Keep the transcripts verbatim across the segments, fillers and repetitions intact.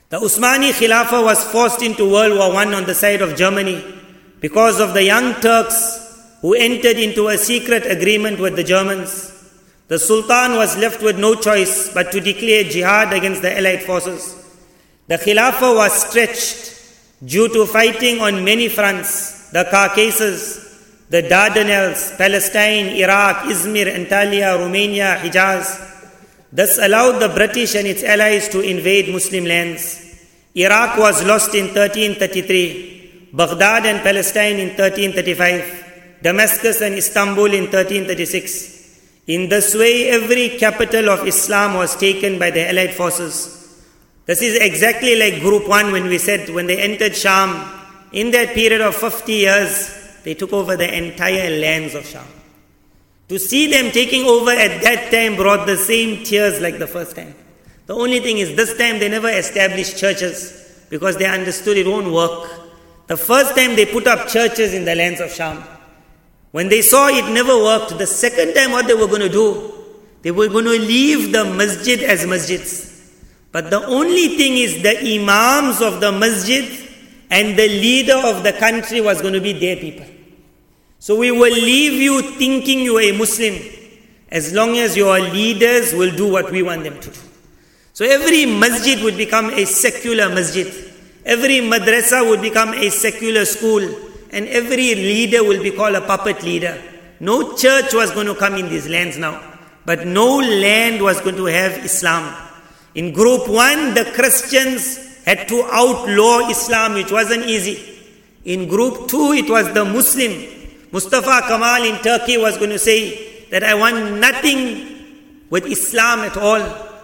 The Usmani Khilafah was forced into World War One on the side of Germany because of the Young Turks who entered into a secret agreement with the Germans. The Sultan was left with no choice but to declare jihad against the Allied forces. The Khilafah was stretched due to fighting on many fronts: the Caucasus, the Dardanelles, Palestine, Iraq, Izmir, Antalya, Romania, Hijaz. This allowed the British and its allies to invade Muslim lands. Iraq was lost in thirteen thirty-three, Baghdad and Palestine in thirteen thirty-five, Damascus and Istanbul in thirteen thirty-six. In this way, every capital of Islam was taken by the Allied forces. This is exactly like Group one when we said when they entered Sham, in that period of fifty years, they took over the entire lands of Sham. To see them taking over at that time brought the same tears like the first time. The only thing is this time they never established churches because they understood it won't work. The first time they put up churches in the lands of Sham. When they saw it never worked, the second time what they were going to do, they were going to leave the masjid as masjids. But the only thing is the imams of the masjid and the leader of the country was going to be their people. So we will leave you thinking you are a Muslim as long as your leaders will do what we want them to do. So every masjid would become a secular masjid. Every madrasa would become a secular school. And every leader will be called a puppet leader. No church was going to come in these lands now. But no land was going to have Islam. In Group one, the Christians had to outlaw Islam, which wasn't easy. In Group two, it was the Muslim. Mustafa Kemal in Turkey was going to say that I want nothing with Islam at all.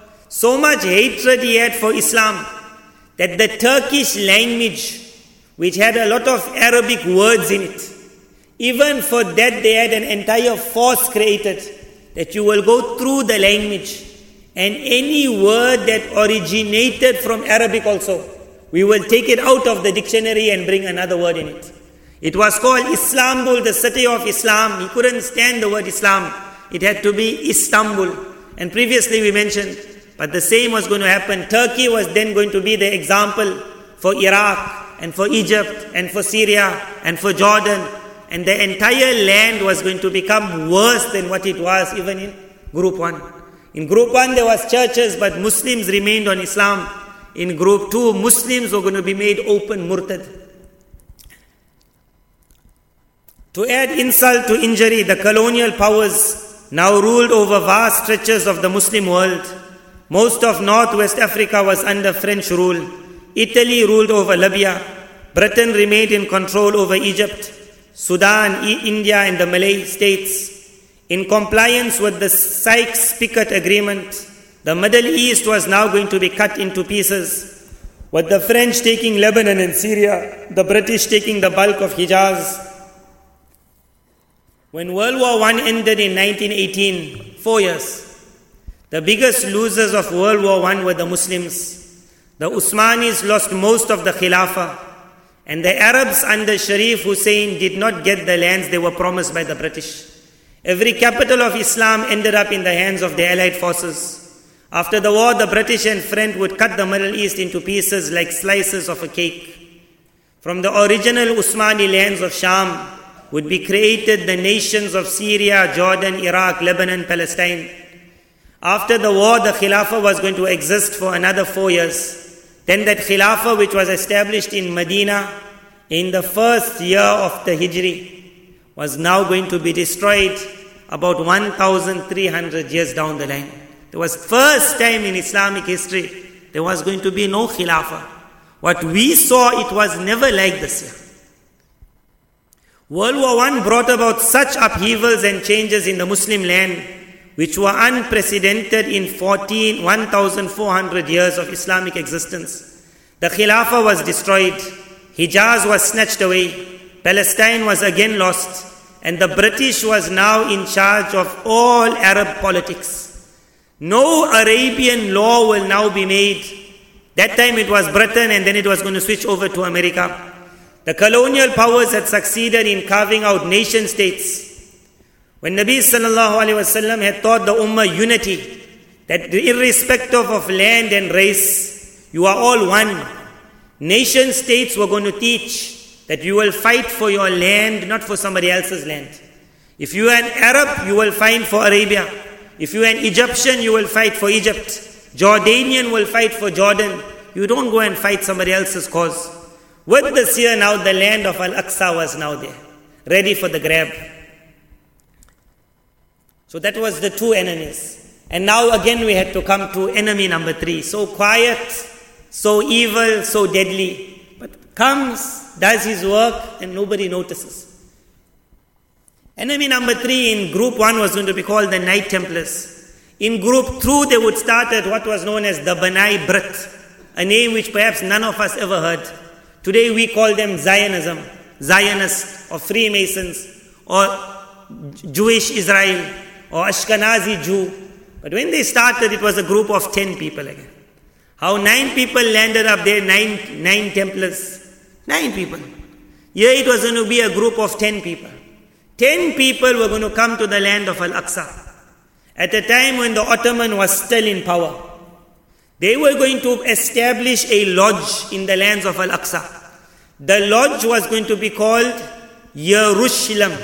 So much hatred he had for Islam that the Turkish language, which had a lot of Arabic words in it, even for that they had an entire force created that you will go through the language and any word that originated from Arabic also, we will take it out of the dictionary and bring another word in it. It was called Istanbul, the city of Islam. He couldn't stand the word Islam. It had to be Istanbul. And previously we mentioned, but the same was going to happen. Turkey was then going to be the example for Iraq and for Egypt and for Syria and for Jordan. And the entire land was going to become worse than what it was even in Group one. In Group one there was churches, but Muslims remained on Islam. In Group two, Muslims were going to be made open murtad. To add insult to injury, the colonial powers now ruled over vast stretches of the Muslim world. Most of Northwest Africa was under French rule. Italy ruled over Libya. Britain remained in control over Egypt, Sudan, India and the Malay states. In compliance with the Sykes-Picot Agreement, the Middle East was now going to be cut into pieces, with the French taking Lebanon and Syria, the British taking the bulk of Hijaz. When World War One ended in nineteen eighteen, four years, the biggest losers of World War One were the Muslims. The Usmanis lost most of the Khilafah, and the Arabs under Sharif Hussein did not get the lands they were promised by the British. Every capital of Islam ended up in the hands of the Allied forces. After the war, the British and French would cut the Middle East into pieces like slices of a cake. From the original Usmani lands of Sham would be created the nations of Syria, Jordan, Iraq, Lebanon, Palestine. After the war, the Khilafah was going to exist for another four years. Then that Khilafah, which was established in Medina in the first year of the Hijri, was now going to be destroyed about one thousand three hundred years down the line. It was first time in Islamic history there was going to be no Khilafah. What we saw, it was never like this year. World War One brought about such upheavals and changes in the Muslim land which were unprecedented in fourteen, one thousand four hundred years of Islamic existence. The Khilafah was destroyed, Hijaz was snatched away, Palestine was again lost, and the British was now in charge of all Arab politics. No Arabian law will now be made. That time it was Britain and then it was going to switch over to America. The colonial powers had succeeded in carving out nation states. When Nabi sallallahu alaihi wasallam had taught the Ummah unity, that irrespective of land and race, You are all one. Nation states were going to teach that you will fight for your land, not for somebody else's land. If you are an Arab, you will fight for Arabia. If you are an Egyptian, you will fight for Egypt. Jordanian will fight for Jordan. You don't go and fight somebody else's cause. With this year now, the land of Al-Aqsa was now there, ready for the grab. So that was the two enemies. And now again we had to come to enemy number three. So quiet, so evil, so deadly. But comes, does his work, and nobody notices. Enemy number three in group one was going to be called the Knight Templars. In group two, they would start at what was known as the B'nai Brit, a name which perhaps none of us ever heard. Today we call them Zionism, Zionists, or Freemasons, or Jewish Israel, or Ashkenazi Jew. But when they started, it was a group of ten people again. How nine people landed up there, nine, nine Templars. Nine people. Here it was going to be a group of ten people. Ten people were going to come to the land of Al-Aqsa. At a time when the Ottoman was still in power. They were going to establish a lodge in the lands of Al-Aqsa. The lodge was going to be called Jerusalem.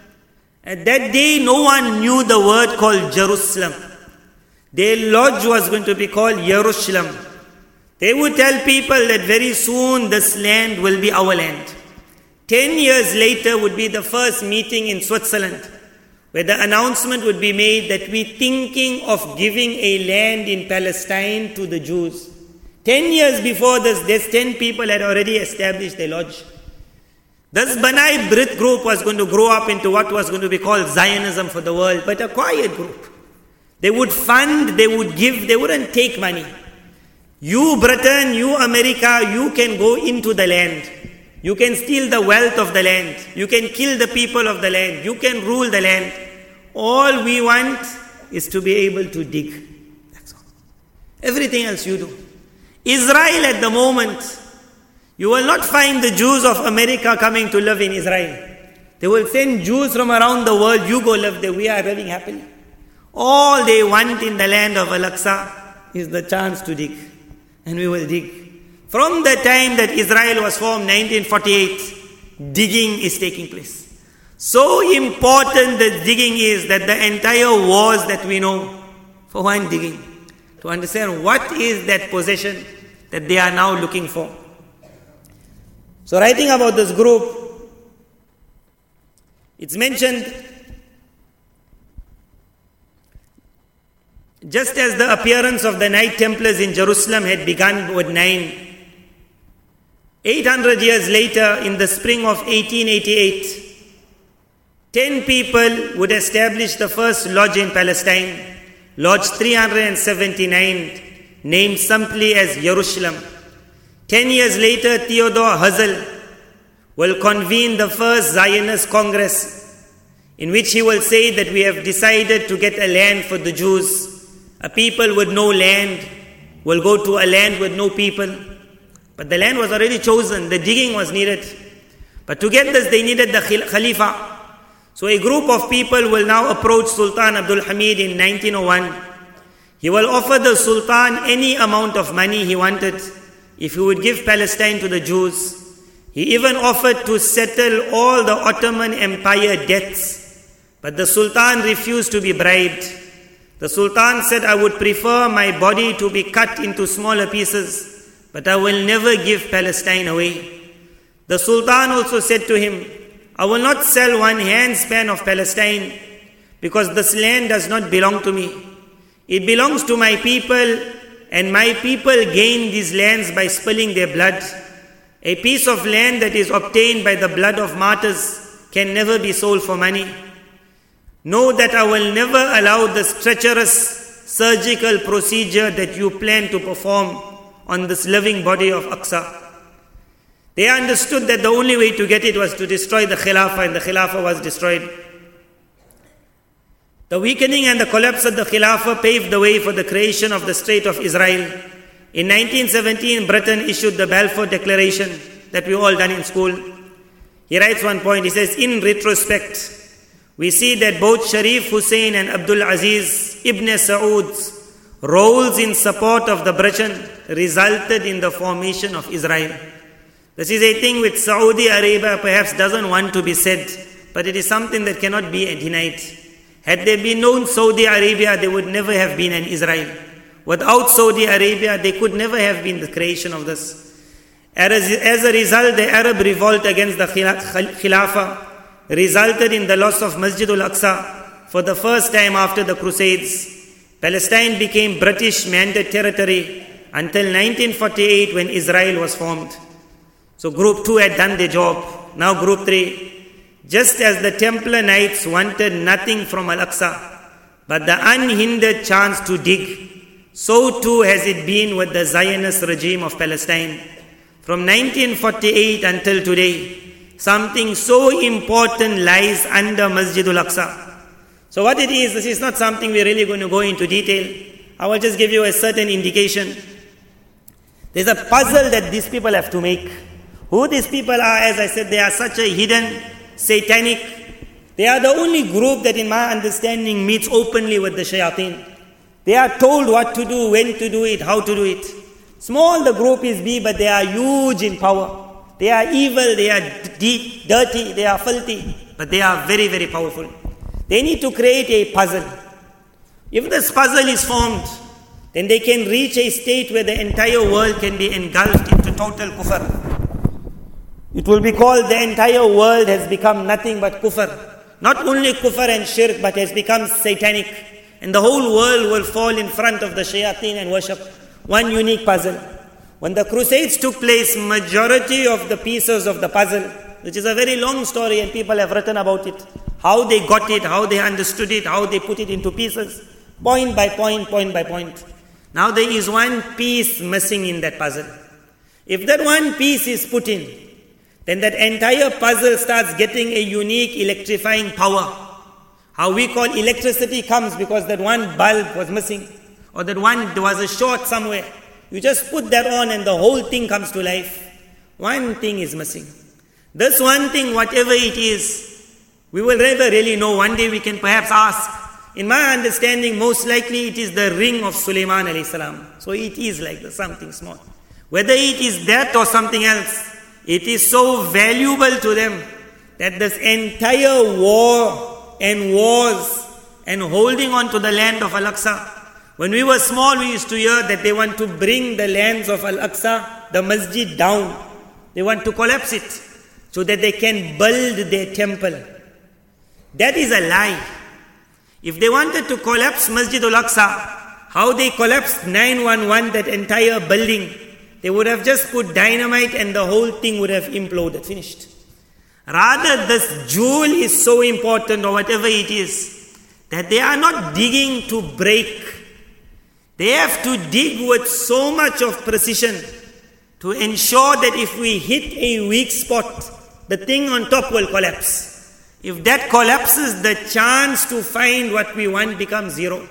At that day, no one knew the word called Jerusalem. Their lodge was going to be called Jerusalem. They would tell people that very soon this land will be our land. Ten years later would be the first meeting in Switzerland, where the announcement would be made that we're thinking of giving a land in Palestine to the Jews. Ten years before this, these ten people had already established their lodge. This B'nai Brit group was going to grow up into what was going to be called Zionism for the world, but a quiet group. They would fund, they would give, they wouldn't take money. You Britain, you America, you can go into the land. You can steal the wealth of the land. You can kill the people of the land. You can rule the land. All we want is to be able to dig. That's all. Everything else you do. Israel at the moment, you will not find the Jews of America coming to live in Israel. They will send Jews from around the world, you go live there, we are living happily. All they want in the land of Al-Aqsa is the chance to dig. And we will dig. From the time that Israel was formed, nineteen forty-eight, digging is taking place. So important the digging is that the entire wars that we know, for one digging, to understand what is that possession that they are now looking for. So writing about this group, it's mentioned, just as the appearance of the Knight Templars in Jerusalem had begun with nine, eight hundred years later, in the spring of eighteen eighty-eight, ten people would establish the first lodge in Palestine, Lodge three hundred seventy-nine, named simply as Jerusalem. Ten years later, Theodore Herzl will convene the first Zionist Congress, in which he will say that we have decided to get a land for the Jews. A people with no land will go to a land with no people. But the land was already chosen, the digging was needed. But to get this, they needed the Khalifa. So a group of people will now approach Sultan Abdul Hamid in nineteen oh one. He will offer the Sultan any amount of money he wanted if he would give Palestine to the Jews. He even offered to settle all the Ottoman Empire debts. But the Sultan refused to be bribed. The Sultan said, I would prefer my body to be cut into smaller pieces, but I will never give Palestine away. The Sultan also said to him, I will not sell one handspan of Palestine, because this land does not belong to me. It belongs to my people, and my people gain these lands by spilling their blood. A piece of land that is obtained by the blood of martyrs can never be sold for money. Know that I will never allow this treacherous surgical procedure that you plan to perform on this living body of Aqsa. They understood that the only way to get it was to destroy the Khilafah, and the Khilafah was destroyed. The weakening and the collapse of the Khilafah paved the way for the creation of the State of Israel. In nineteen seventeen, Britain issued the Balfour Declaration that we all done in school. He writes one point, he says, in retrospect, we see that both Sharif Hussein and Abdul Aziz Ibn Saud roles in support of the Britain resulted in the formation of Israel. This is a thing which Saudi Arabia perhaps doesn't want to be said, but it is something that cannot be denied. Had there been no Saudi Arabia, there would never have been an Israel. Without Saudi Arabia, there could never have been the creation of this. As a result, the Arab revolt against the Khilafah resulted in the loss of Masjid al-Aqsa for the first time after the Crusades. Palestine became British mandated territory until nineteen forty-eight when Israel was formed. So group two had done their job. Now group three. Just as the Templar Knights wanted nothing from Al-Aqsa, but the unhindered chance to dig, so too has it been with the Zionist regime of Palestine. From nineteen forty-eight until today, something so important lies under Masjid al-Aqsa. So what it is, this is not something we're really going to go into detail. I will just give you a certain indication. There's a puzzle that these people have to make. Who these people are, as I said, they are such a hidden, satanic. They are the only group that in my understanding meets openly with the shayateen. They are told what to do, when to do it, how to do it. Small the group is be, but they are huge in power. They are evil, they are deep, dirty, they are filthy, but they are very, very powerful. They need to create a puzzle. If this puzzle is formed, then they can reach a state where the entire world can be engulfed into total kufr. It will be called the entire world has become nothing but kufr. Not only kufr and shirk, but has become satanic. And the whole world will fall in front of the shayateen and worship. One unique puzzle. When the Crusades took place, majority of the pieces of the puzzle, which is a very long story and people have written about it, how they got it, how they understood it, how they put it into pieces, point by point, point by point. Now there is one piece missing in that puzzle. If that one piece is put in, then that entire puzzle starts getting a unique electrifying power. How we call electricity comes because that one bulb was missing, or that one, there was a short somewhere. You just put that on and the whole thing comes to life. One thing is missing. This one thing, whatever it is, we will never really know. One day we can perhaps ask. In my understanding, most likely it is the ring of Sulaiman alayhi salam. So it is like the something small. Whether it is that or something else, it is so valuable to them that this entire war and wars and holding on to the land of Al-Aqsa. When we were small, we used to hear that they want to bring the lands of Al-Aqsa, the masjid, down. They want to collapse it so that they can build their temple. That is a lie. If they wanted to collapse Masjid al-Aqsa, how they collapsed nine one one, that entire building, they would have just put dynamite and the whole thing would have imploded, finished. Rather, this jewel is so important, or whatever it is, that they are not digging to break. They have to dig with so much of precision to ensure that if we hit a weak spot, the thing on top will collapse. If that collapses, the chance to find what we want becomes zero.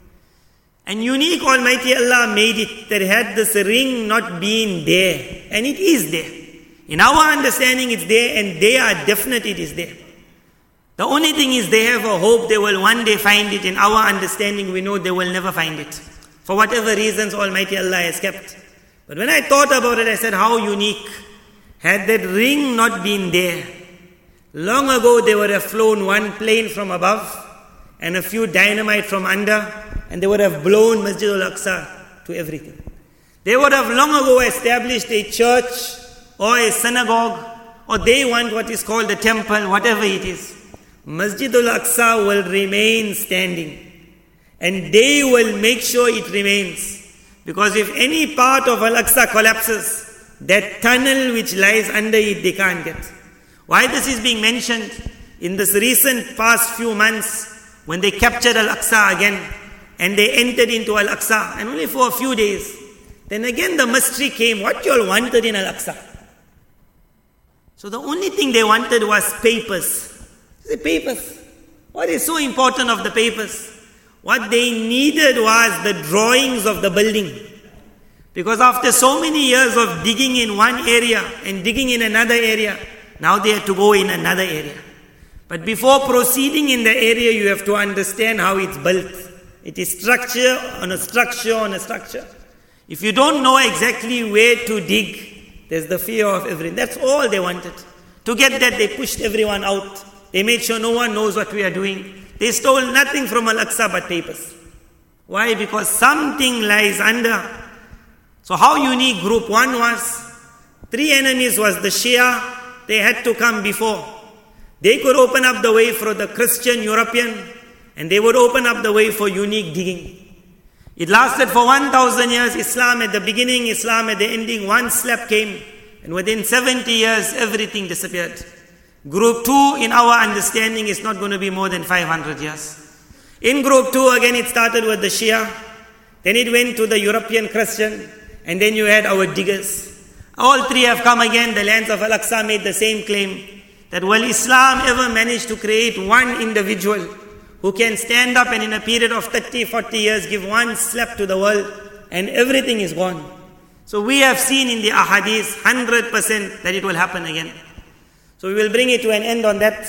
And unique Almighty Allah made it that had this ring not been there, and it is there. In our understanding it's there, and they are definite it is there. The only thing is they have a hope they will one day find it. In our understanding we know they will never find it. For whatever reasons Almighty Allah has kept. But when I thought about it, I said, how unique. Had that ring not been there, long ago they would have flown one plane from above and a few dynamite from under, and they would have blown Masjid al-Aqsa to everything. They would have long ago established a church or a synagogue, or they want what is called a temple, whatever it is. Masjid al-Aqsa will remain standing, and they will make sure it remains. Because if any part of Al-Aqsa collapses, that tunnel which lies under it, they can't get. Why this is being mentioned? In this recent past few months, when they captured Al-Aqsa again, and they entered into Al-Aqsa, and only for a few days, then again the mystery came, what you all wanted in Al-Aqsa? So the only thing they wanted was papers. The papers. What is so important of the papers? What they needed was the drawings of the building. Because after so many years of digging in one area and digging in another area, now they have to go in another area. But before proceeding in the area, you have to understand how it's built. It is structure on a structure on a structure. If you don't know exactly where to dig, there's the fear of everything. That's all they wanted. To get that, they pushed everyone out. They made sure no one knows what we are doing. They stole nothing from Al-Aqsa but papers. Why? Because something lies under. So how unique group one was? Three enemies was the Shia. They had to come before. They could open up the way for the Christian European, and they would open up the way for unique digging. It lasted for one thousand years. Islam at the beginning, Islam at the ending. One slap came, and within seventy years, everything disappeared. Group two, in our understanding, is not going to be more than five hundred years. In group two, again, it started with the Shia. Then it went to the European Christian. And then you had our diggers. All three have come again. The lands of Al-Aqsa made the same claim. That will Islam ever manage to create one individual who can stand up and in a period of thirty, forty years give one slap to the world and everything is gone. So we have seen in the ahadith one hundred percent that it will happen again. So we will bring it to an end on that.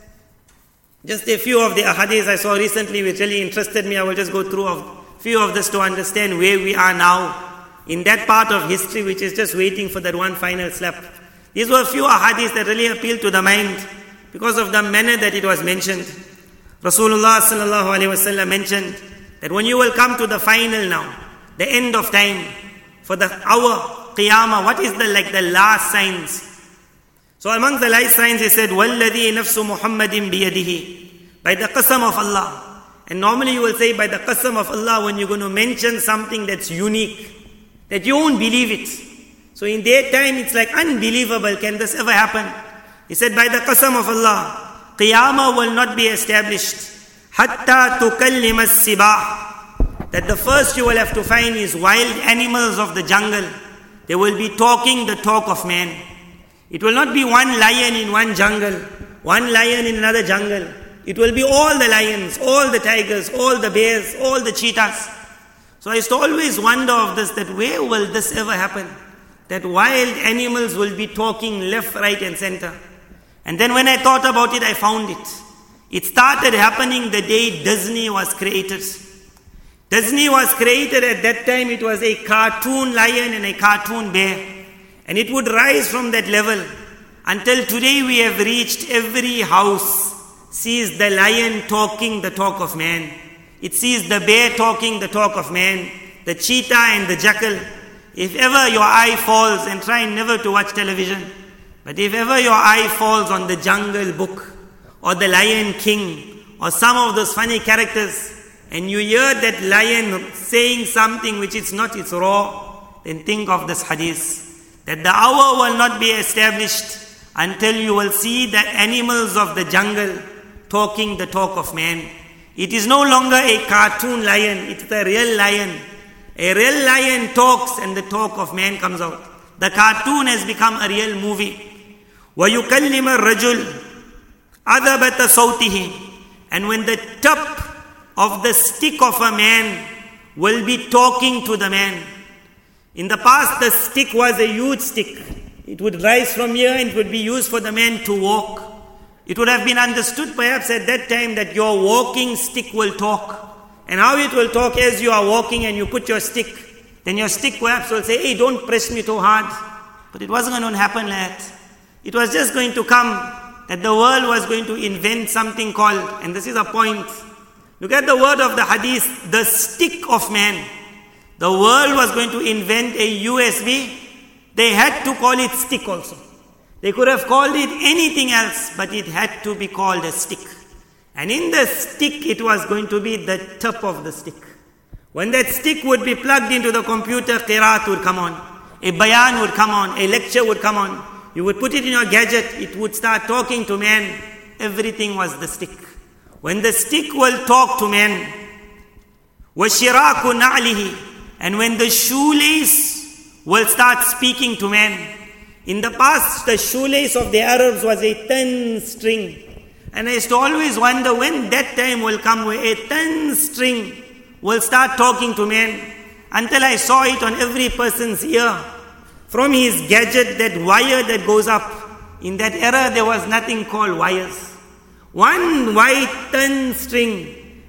Just a few of the ahadith I saw recently which really interested me. I will just go through a few of this to understand where we are now in that part of history which is just waiting for that one final slap. These were a few ahadith that really appealed to the mind because of the manner that it was mentioned. Rasulullah sallallahu alaihi wasallam mentioned that when you will come to the final now, the end of time, for the hour, qiyamah, what is the like the last signs? So among the last signs he said, وَالَّذِي نَفْسُ مُحَمَّدٍ بِيَدِهِ, by the qasam of Allah. And normally you will say by the qasam of Allah when you're going to mention something that's unique, that you won't believe it. So in their time it's like unbelievable, can this ever happen? He said by the qasam of Allah, qiyamah will not be established hatta tukallim as-sibah, that the first you will have to find is wild animals of the jungle. They will be talking the talk of man. It will not be one lion in one jungle, one lion in another jungle. It will be all the lions, all the tigers, all the bears, all the cheetahs. So I used to always wonder of this, that where will this ever happen? That wild animals will be talking left, right and center. And then when I thought about it, I found it. It started happening the day Disney was created. Disney was created at that time, it was a cartoon lion and a cartoon bear. And it would rise from that level. Until today we have reached every house sees the lion talking the talk of man. It sees the bear talking the talk of man, the cheetah and the jackal. If ever your eye falls, and try never to watch television, but if ever your eye falls on the Jungle Book, or the Lion King, or some of those funny characters, and you hear that lion saying something which is not, it's raw, then think of this hadith, that the hour will not be established until you will see the animals of the jungle talking the talk of man. It is no longer a cartoon lion, it's a real lion. A real lion talks and the talk of man comes out. The cartoon has become a real movie. وَيُكَلِّمَ الرَّجُلُ أَذَبَةَ صَوْتِهِ, and when the tip of the stick of a man will be talking to the man. In the past, the stick was a huge stick. It would rise from here and it would be used for the man to walk. It would have been understood perhaps at that time that your walking stick will talk. And how it will talk as you are walking and you put your stick, then your stick perhaps will say, hey, don't press me too hard. But it wasn't going to happen like that. It was just going to come that the world was going to invent something called, and this is a point, look at the word of the hadith, the stick of man. The world was going to invent a U S B. They had to call it stick also. They could have called it anything else, but it had to be called a stick. And in the stick, it was going to be the tip of the stick. When that stick would be plugged into the computer, qiraat would come on, a bayan would come on, a lecture would come on. You would put it in your gadget, it would start talking to man. Everything was the stick. When the stick will talk to man, وَشِرَاكُ نَعْلِهِ, and when the shoelace will start speaking to man. In the past, the shoelace of the Arabs was a thin string. And I used to always wonder when that time will come where a thin string will start talking to man, until I saw it on every person's ear. From his gadget, that wire that goes up. In that era, there was nothing called wires. One white thin string.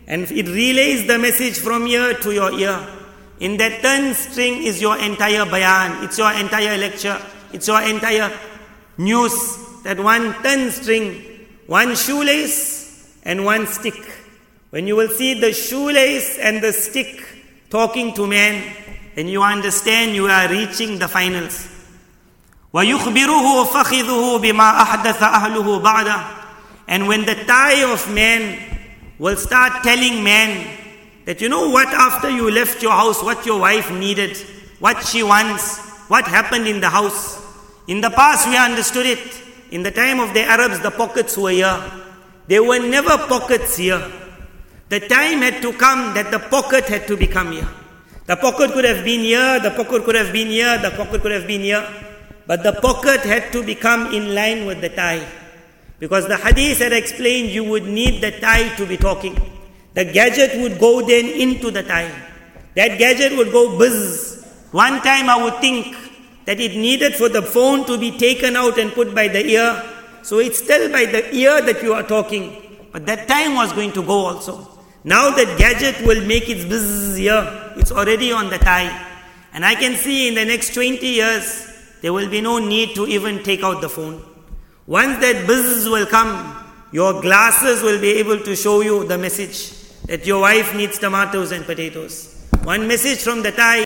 and it relays the message from ear to your ear. In that ten string is your entire bayan, it's your entire lecture, it's your entire news. That one ten string, one shoelace and one stick. When you will see the shoelace and the stick talking to man, then you understand you are reaching the finals. وَيُخْبِرُهُ فَخِذُهُ بِمَا أَحْدَثَ أَهْلُهُ بَعْدَهُ. And when the thigh of man will start telling man that, you know what, after you left your house, what your wife needed, what she wants, what happened in the house. In the past we understood it. In the time of the Arabs, the pockets were here. There were never pockets here. The time had to come that the pocket had to become here. The pocket could have been here, the pocket could have been here, the pocket could have been here. But the pocket had to become in line with the thigh. Because the hadith had explained you would need the thigh to be talking. The gadget would go then into the thigh. That gadget would go buzz. One time I would think that it needed for the phone to be taken out and put by the ear. So it's still by the ear that you are talking. But that time was going to go also. Now that gadget will make its buzz here. It's already on the thigh. And I can see in the next twenty years, there will be no need to even take out the phone. Once that buzz will come, your glasses will be able to show you the message that your wife needs tomatoes and potatoes. One message from the thigh.